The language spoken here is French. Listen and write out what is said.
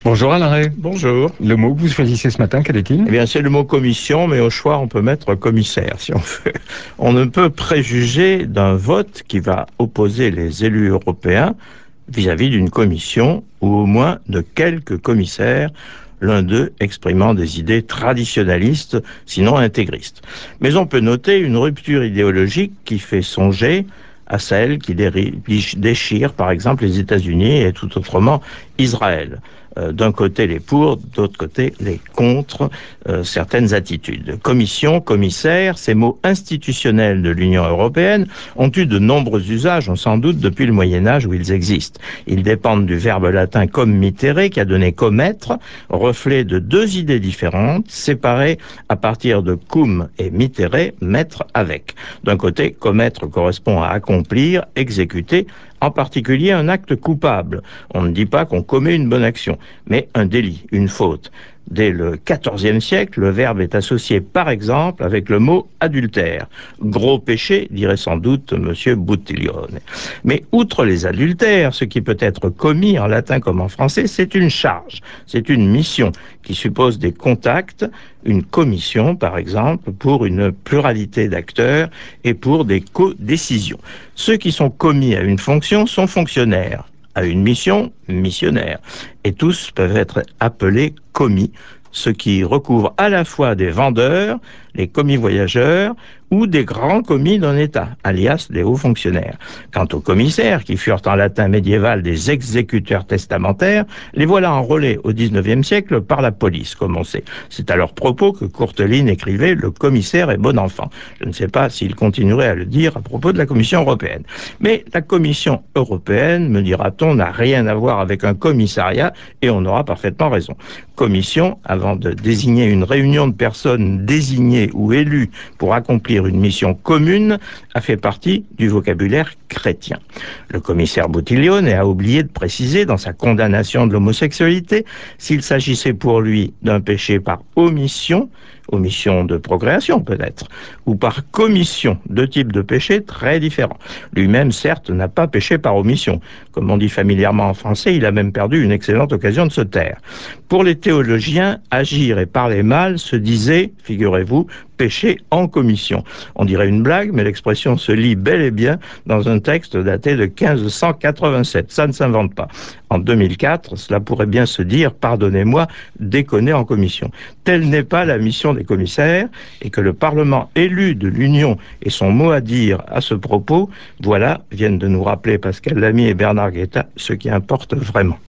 Bonjour Alain Ray. Bonjour. Le mot que vous choisissez ce matin, quel est-il? Eh bien, c'est le mot commission, mais au choix, on peut mettre commissaire, si on veut. On ne peut préjuger d'un vote qui va opposer les élus européens vis-à-vis d'une commission, ou au moins de quelques commissaires, l'un d'eux exprimant des idées traditionnalistes, sinon intégristes. Mais on peut noter une rupture idéologique qui fait songer à celle qui déchire, par exemple, les États-Unis et tout autrement Israël. D'un côté les pour, d'autre côté les contre certaines attitudes. Commission, commissaire, ces mots institutionnels de l'Union européenne ont eu de nombreux usages, sans doute depuis le Moyen-Âge où ils existent. Ils dépendent du verbe latin committere qui a donné commettre, reflet de deux idées différentes, séparées à partir de cum et mittere, mettre avec. D'un côté, commettre correspond à accomplir, exécuter, en particulier un acte coupable. On ne dit pas qu'on commet une bonne action, mais un délit, une faute. Dès le XIVe siècle, le verbe est associé par exemple avec le mot adultère. Gros péché, dirait sans doute M. Buttiglione. Mais outre les adultères, ce qui peut être commis en latin comme en français, c'est une charge, c'est une mission qui suppose des contacts, une commission par exemple, pour une pluralité d'acteurs et pour des codécisions. Ceux qui sont commis à une fonction sont fonctionnaires, à une mission, missionnaire. Et tous peuvent être appelés commis, ce qui recouvre à la fois des vendeurs, les commis voyageurs, ou des grands commis d'un État, alias des hauts fonctionnaires. Quant aux commissaires, qui furent en latin médiéval des exécuteurs testamentaires, les voilà enrôlés au XIXe siècle par la police, comme on sait. C'est à leur propos que Courteline écrivait « Le commissaire est bon enfant ». Je ne sais pas s'il continuerait à le dire à propos de la Commission européenne. Mais la Commission européenne, me dira-t-on, n'a rien à voir avec un commissariat, et on aura parfaitement raison. Commission, avant de désigner une réunion de personnes désignées ou élues pour accomplir une mission commune, a fait partie du vocabulaire chrétien. Le commissaire Buttiglione a oublié de préciser dans sa condamnation de l'homosexualité s'il s'agissait pour lui d'un péché par omission, omission de procréation peut-être, ou par commission, deux types de péchés très différents. Lui-même, certes, n'a pas péché par omission. Comme on dit familièrement en français, il a même perdu une excellente occasion de se taire. Pour les théologiens, agir et parler mal se disait, figurez-vous, péché en commission. On dirait une blague, mais l'expression se lit bel et bien dans un texte daté de 1587. Ça ne s'invente pas. En 2004, cela pourrait bien se dire, pardonnez-moi, déconner en commission. Telle n'est pas la mission des commissaires, et que le Parlement élu de l'Union ait son mot à dire à ce propos, voilà, viennent de nous rappeler Pascal Lamy et Bernard Guetta, ce qui importe vraiment.